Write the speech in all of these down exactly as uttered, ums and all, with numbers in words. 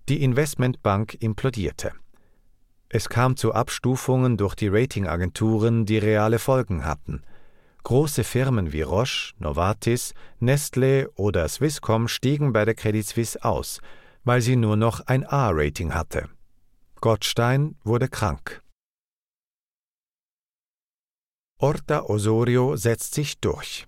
Die Investmentbank implodierte. Es kam zu Abstufungen durch die Ratingagenturen, die reale Folgen hatten. Große Firmen wie Roche, Novartis, Nestlé oder Swisscom stiegen bei der Credit Suisse aus, weil sie nur noch ein A-Rating hatte. Gottstein wurde krank. Orta Osorio setzt sich durch.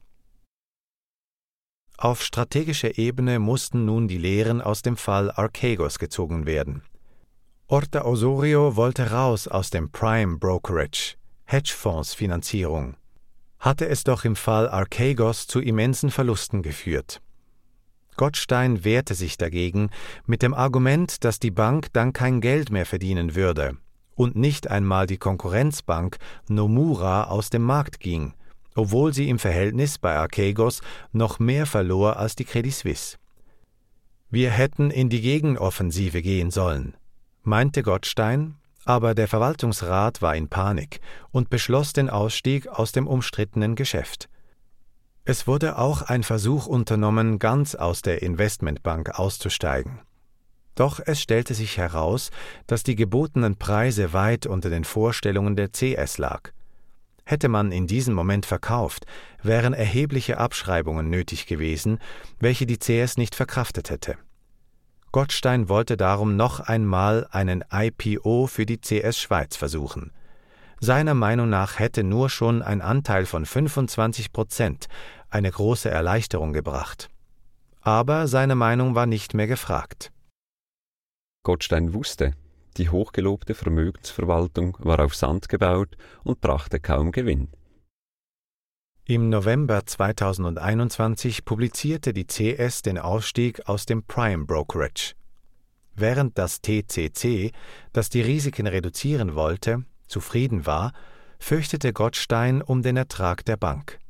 Auf strategischer Ebene mussten nun die Lehren aus dem Fall Archegos gezogen werden. Orta Osorio wollte raus aus dem Prime Brokerage, Hedgefondsfinanzierung. Hatte es doch im Fall Archegos zu immensen Verlusten geführt. Gottstein wehrte sich dagegen mit dem Argument, dass die Bank dann kein Geld mehr verdienen würde und nicht einmal die Konkurrenzbank Nomura aus dem Markt ging, obwohl sie im Verhältnis bei Archegos noch mehr verlor als die Credit Suisse. Wir hätten in die Gegenoffensive gehen sollen, meinte Gottstein, aber der Verwaltungsrat war in Panik und beschloss den Ausstieg aus dem umstrittenen Geschäft. Es wurde auch ein Versuch unternommen, ganz aus der Investmentbank auszusteigen. Doch es stellte sich heraus, dass die gebotenen Preise weit unter den Vorstellungen der C S lag. Hätte man in diesem Moment verkauft, wären erhebliche Abschreibungen nötig gewesen, welche die C S nicht verkraftet hätte. Gottstein wollte darum noch einmal einen I P O für die C S Schweiz versuchen. Seiner Meinung nach hätte nur schon ein Anteil von fünfundzwanzig Prozent eine große Erleichterung gebracht. Aber seine Meinung war nicht mehr gefragt. Gottstein wusste, die hochgelobte Vermögensverwaltung war auf Sand gebaut und brachte kaum Gewinn. Im November zweitausendeinundzwanzig publizierte die C S den Ausstieg aus dem Prime Brokerage. Während das T C C, das die Risiken reduzieren wollte, zufrieden war, fürchtete Gottstein um den Ertrag der Bank.